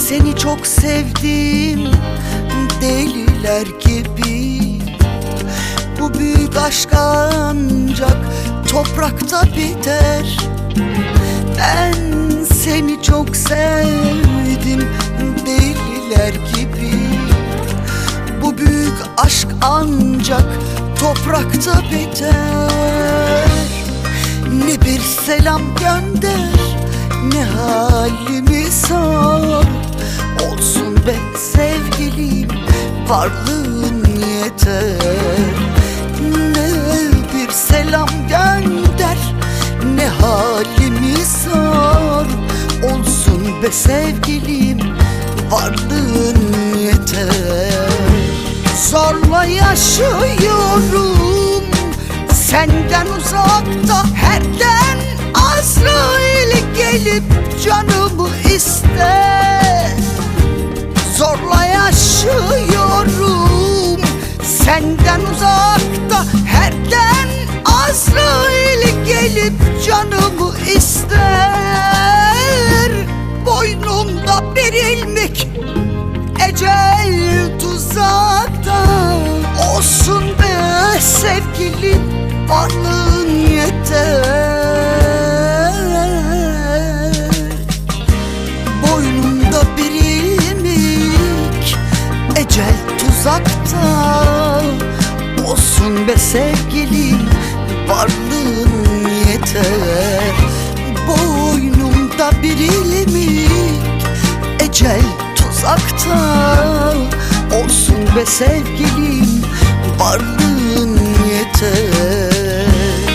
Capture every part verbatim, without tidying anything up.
Seni çok sevdim deliler gibi. Bu büyük aşk ancak toprakta biter. Ben seni çok sevdim deliler gibi. Bu büyük aşk ancak toprakta biter. Ne bir selam gönder, ne halimi sor. Olsun be sevgilim, varlığın yeter. Ne bir selam gönder, ne halimi sor. Olsun be sevgilim, varlığın yeter. Zorla yaşıyorum senden uzakta, herden Azrail gelip canımı ister. Zorla yaşıyorum senden uzakta, herden Azrail gelip canımı ister. Boynumda bir ilmek ecel tuzakta. Olsun be sevgilim, varlığın yeter. Boynumda bir ilmek ecel tuzakta. Olsun be sevgilim, varlığın yeter. Boynumda bir ilmek ecel tuzakta. Olsun be sevgilim, varlığın yeter.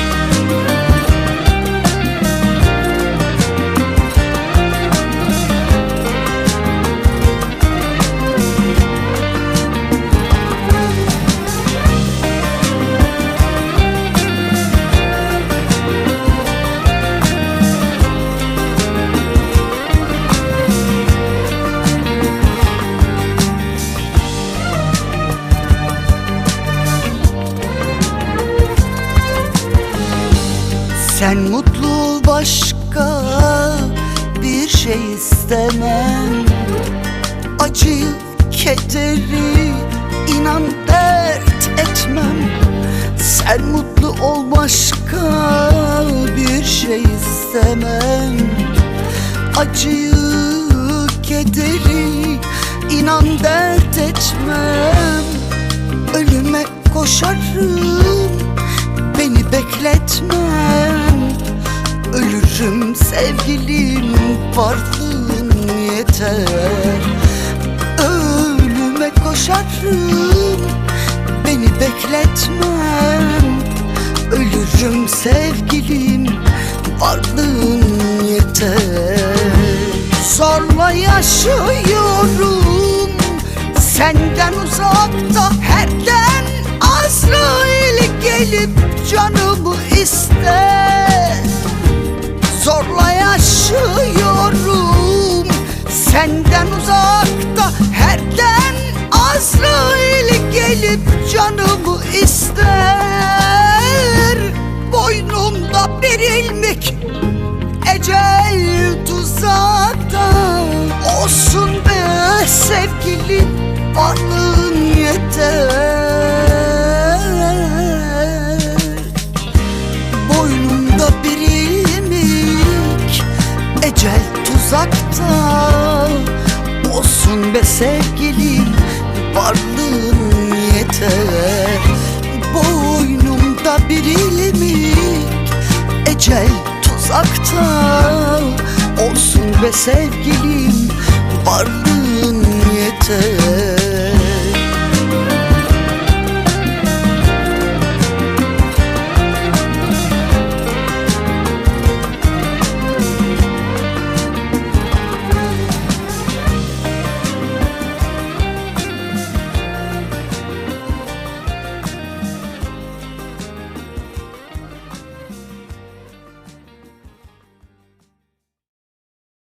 Sen mutlu ol, başka bir şey istemem. Acıyı, kederi inan dert etmem. Sen mutlu ol, başka bir şey istemem. Acıyı, kederi inan dert etmem. Ölüme koşarım, beni bekletmem. Ölürüm sevgilim, varlığın yeter. Ölüme koşarım, beni bekletmem. Ölürüm sevgilim, varlığın yeter. Zorla yaşıyorum senden uzakta, herden Azrail gelip canımı ister. Zorla yaşıyorum senden uzakta, herden Azrail gelip canımı ister. Boynumda bir ilmek ecel tuzakta. Olsun be sevgilim, varlığın yeter. Boynumda bir ilmek ecel tuzakta. Olsun be sevgilim, varlığın yeter. Boynumda bir ilmek ecel tuzakta. Olsun be sevgilim, varlığın yeter.